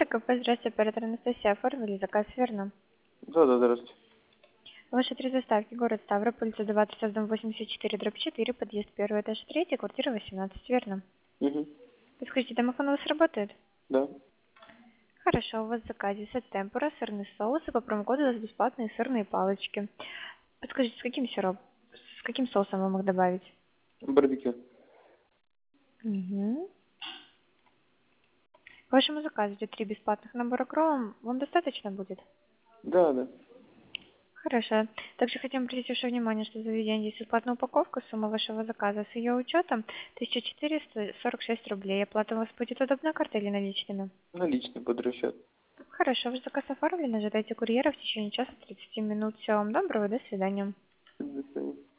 ТКП, здравствуйте, оператор Анастасия, оформили заказ, верно? Да, здравствуйте. Ваши три доставки, город Ставрополь, улица 20, дом 84/4, подъезд 1, этаж 3, квартира 18, верно? Угу. Подскажите, домофон у вас работает? Да. Хорошо, у вас в заказе сет темпура, сырный соус, и по промокоду у вас бесплатные сырные палочки. Подскажите, с каким соусом вам их добавить? Барбекю. Угу. К вашему заказу идет 3 бесплатных набора кровом, вам достаточно будет? Да, да. Хорошо. Также хотим обратить ваше внимание, что в заведении есть бесплатная упаковка, сумма вашего заказа с ее учетом 1446 рублей. Оплата у вас будет удобна картой или наличными? Наличный под расчет. Хорошо, ваш заказ оформлен, ожидайте курьера в течение часа 30 минут. Всего вам доброго, до свидания. До свидания.